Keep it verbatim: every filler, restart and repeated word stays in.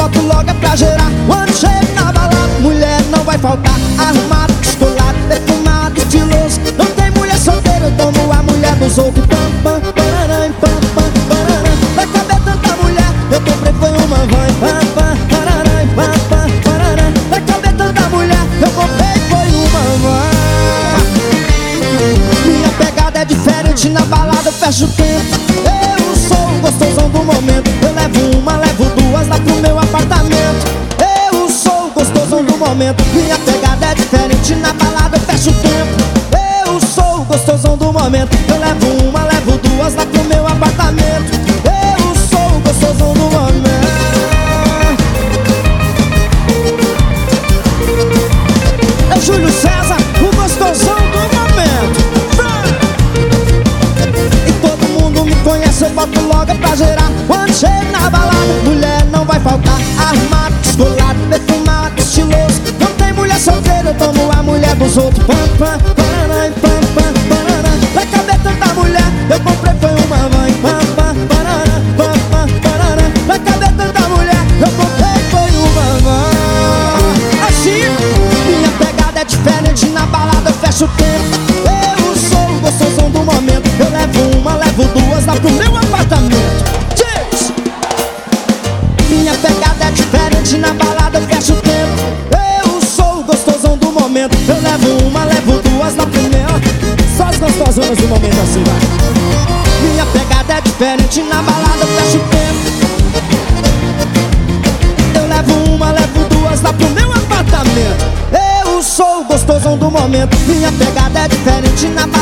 boto logo é pra gerar. Quando chego na balada, mulher não vai faltar. Arrumado, descolado, perfumado, estiloso. Não tem mulher solteira, eu tomo a mulher dos outros. Pam, pam, pararam, pam, pam, pararam. Vai caber tanta mulher, eu comprei foi uma van. Pam, pam, pararam, pam, pam, pararam. Vai caber tanta mulher, eu comprei foi uma van. Minha pegada é diferente, na balada eu fecho o tempo. Eu sou o gostosão do momento. Eu levo uma, levo duas lá pro meu apartamento. Eu sou o gostosão do momento. Minha pegada é diferente, na balada eu fecho o tempo. Eu sou o gostosão do momento. Eu levo uma, levo duas lá pro meu apartamento. Eu sou o gostosão do momento. É Júlio César, o gostosão do momento. E todo mundo me conhece, eu boto logo pra gerar. Quando chego na balada, mulher não vai faltar. Arrumado, descolado, perfumado, estiloso. Não tem mulher solteira, eu tomo a mulher dos outros. Pam, pam, pararam, pam, pam, pararam. Vai caber tanta mulher, eu comprei foi uma van. Pam, pam, pararam, pam, pam, pararam. Vai caber tanta mulher, eu comprei foi uma van. Assim, minha pegada é diferente, na balada eu fecho o tempo. Eu sou o gostosão do momento. Eu levo uma, levo duas lá pro meu apartamento. Diz! Minha pegada é diferente, na balada eu fecho o tempo. Eu sou o gostosão do momento. Eu levo uma, levo duas lá pro meu. Só as gostosonas do momento assim, vai. Minha pegada é diferente, na balada eu fecho o tempo. Eu levo uma, levo duas lá pro meu apartamento. Eu sou o gostosão do momento. Minha pegada é diferente, na